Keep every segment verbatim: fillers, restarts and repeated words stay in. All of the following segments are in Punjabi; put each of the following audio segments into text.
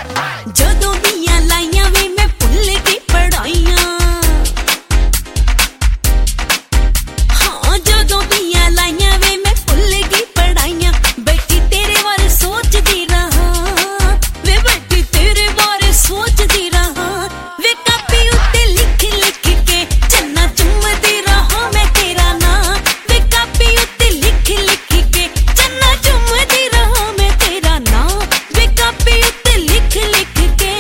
ਜਦੋਂ ਦੀਆਂ ਲਾਈਆਂ ਵੇ ਮੈਂ ਭੁੱਲ ਗਈ ਪੜਾਈਆਂ। ਹਾਂ ਜਦੋਂ ਦੀਆਂ ਲਾਈਆਂ ਵੇ ਮੈਂ ਭੁੱਲ ਗਈ ਪੜਾਈਆਂ। ਬੈਠੀ ਤੇਰੇ ਬਾਰੇ ਸੋਚਦੀ ਰਹਾਂ ਵੇ ਬੈਠੀ ਤੇਰੇ ਬਾਰੇ ਸੋਚਦੀ ਰਹਾਂ ਵੇ ਕਾਪੀ ਉੱਤੇ ਲਿਖ ਲਿਖ ਕੇ ਚੰਨਾ ਚੁੰਮਦੀ ਰਹਾਂ ਮੈਂ ਤੇਰਾ ਨਾਂ ਵੇ ਕਾਪੀ ਉੱਤੇ ਲਿਖ ਲਿਖ ਕੇ ਚੰਨਾ ਚੁੰਮਦੀ ਰਹਾਂ ਮੈਂ ਤੇਰਾ ਨਾਂ ਵੇ ਕਾਪੀ ਉੱਤੇ ਲਿਖ ਲਿਖ ਕੇ।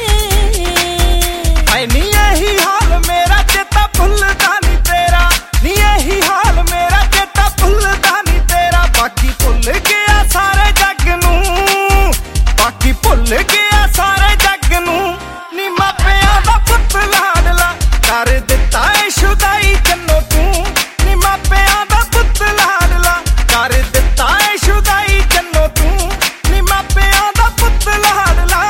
ਹਾਏ ਨੀ ਇਹੀ ਹਾਲ ਮੇਰਾ ਚੇਤਾ ਭੁੱਲਦਾ ਨੀ ਤੇਰਾ, ਨੀ ਇਹੀ ਹਾਲ ਮੇਰਾ ਚੇਤਾ ਭੁੱਲਦਾ ਨੀ ਤੇਰਾ। ਬਾਕੀ ਭੁੱਲ ਗਿਆ ਸਾਰੇ ਜੱਗ ਨੂੰ, ਬਾਕੀ ਭੁੱਲ ਗਿਆ ਸਾਰੇ ਜੱਗ ਨੂੰ। ਨੀ ਮਾਪਿਆਂ ਦਾ ਪੁੱਤ ਲਾਡਲਾ ਕਰ ਦਿੱਤਾ ਏ ਸ਼ੁਦਾਈ ਚੰਨੋ ਤੂੰ। ਨੀ ਮਾਪਿਆਂ ਦਾ ਪੁੱਤ ਲਾਡਲਾ ਕਰ ਦਿੱਤਾ ਏ ਸ਼ੁਦਾਈ ਚੰਨੋ ਤੂੰ। ਨੀ ਮਾਪਿਆਂ ਦਾ ਪੁੱਤ ਲਾਡਲਾ।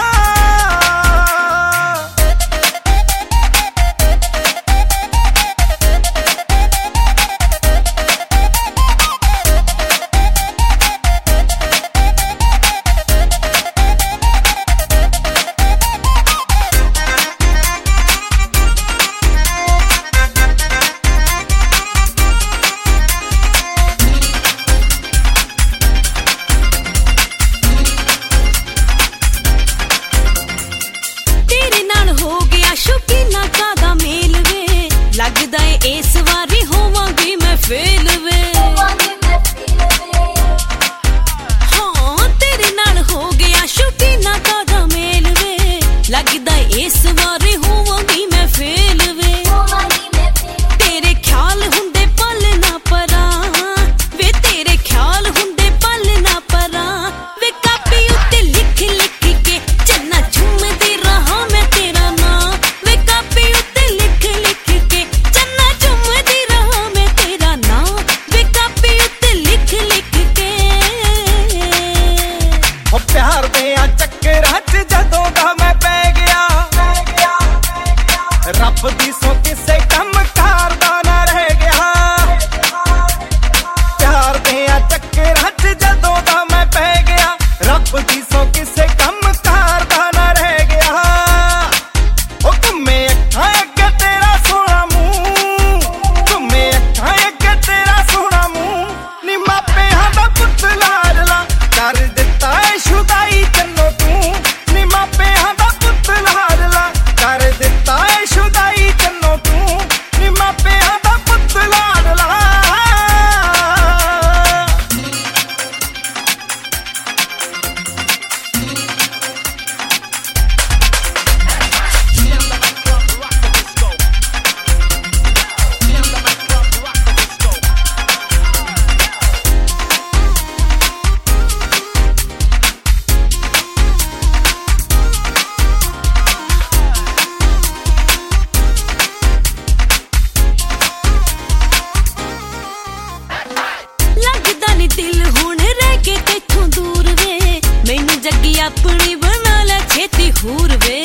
ਤੇਰੇ ਨਾਲ ਹੋ ਗਿਆ ਸ਼ੌਕੀਨਾ ਕਾਦਾ ਮੇਲ ਵੇ ਲੱਗਦਾ ਏ ਇਸ ਵਾਰੀ ਹੋਵਾਂਗੀ ਮੈਂ ਫੇਲ ਵੇ। ਹਾਂ ਤੇਰੇ ਨਾਲ ਹੋ ਗਿਆ ਸ਼ੌਕੀਨਾ ਕਾਦਾ ਮੇਲ ਵੇ ਲੱਗਦਾ ਏ ਇਸ ਵਾਰੀ ਹੋਵਾਂਗੀ ਮੈਂ ਫੇਲ ਵੇ। ਤੇਰੇ ਖਿਆਲ ਹੁੰਦੇ ਪਲ ਨਾ ਪਰਾਂ ਵੇ ਤੇਰੇ ਖਿਆਲ ਹੁੰਦੇ ਪਲ ਨਾ ਪਰਾਂ ਵੇ ਕਾਪੀ ਉੱਤੇ ਲਿਖ ਲਿਖ ਕੇ ਚੰਨਾ ਚੁੰਮਦੀ ਰਹਾਂ ਮੈਂ ਤੇਰਾ ਨਾਂ ਵੇ ਕਾਪੀ ਉੱਤੇ ਲਿਖ ਲਿਖ ਕੇ ਚੰਨਾ ਚੁੰਮਦੀ ਰਹਾਂ ਮੈਂ ਤੇਰਾ ਨਾਂ ਵੇ ਕਾਪੀ ਉੱਤੇ ਲਿਖ ਲਿਖ ਕੇ। ਉਹ ਪਿਆਰ ਦੇ ਆ ਚੱਕਰਾਂ 'ਚ ਜਦੋਂ ਦਾ ਮੈਂ ਪੈ ਗਿਆ, ਰੱਬ ਦੀ ਸੋ ਕਿਸੇ ਕੰਮ ਕਰਦਾ ਨਾ ਰਹਿ ਗਿਆ। ਪਿਆਰ ਦੇ ਆ ਚੱਕਰਾਂ 'ਚ ਜਦੋਂ ਦਾ ਮੈਂ ਪੈ ਗਿਆ, ਰੱਬ ਦੀ ਸੋ ਕਿਸੇ ਕੰਮ ਕਰਦਾ ਨਾ ਰਹਿ ਗਿਆ। ਉਹ ਘੁੰਮੇ ਅੱਖਾਂ ਅੱਗੇ ਤੇਰਾ ਸੋਹਣਾ ਮੂੰਹ, ਘੁੰਮੇ ਅੱਖਾਂ ਅੱਗੇ ਤੇਰਾ ਸੋਹਣਾ ਮੂੰਹ। ਨੀ ਮਾਪਿਆਂ ਦਾ ਪੁੱਤ ਲਾਡਲਾ ਕਰ ਦਿੱਤਾ ਏ ਸ਼ੁਦਾਈ ਚੰਨੋ ਤੂੰ। ਨੀ ਮਾਪਿਆਂ ਦਾ ਪੁੱਤ ਲਾਡਲਾ ਕਰ ਦਿੱਤਾ ਏ ਸ਼ੁਦਾਈ ਚੰਨੋ ਤੂੰ। ਨੀ ਮਾਪਿਆਂ ਦਾ ਪੁੱਤ ਲਾਡਲਾ। ਲੱਗਦਾ ਨੀ ਦਿਲ ਹੁਣ ਰਹਿ ਕੇ ਤੇਥੋਂ ਦੂਰ ਵੇ ਮੈਨੂੰ ਜੱਗੀ ਆਪਣੀ ਬਣਾ ਲੈ ਛੇਤੀ ਹੂਰ ਵੇ।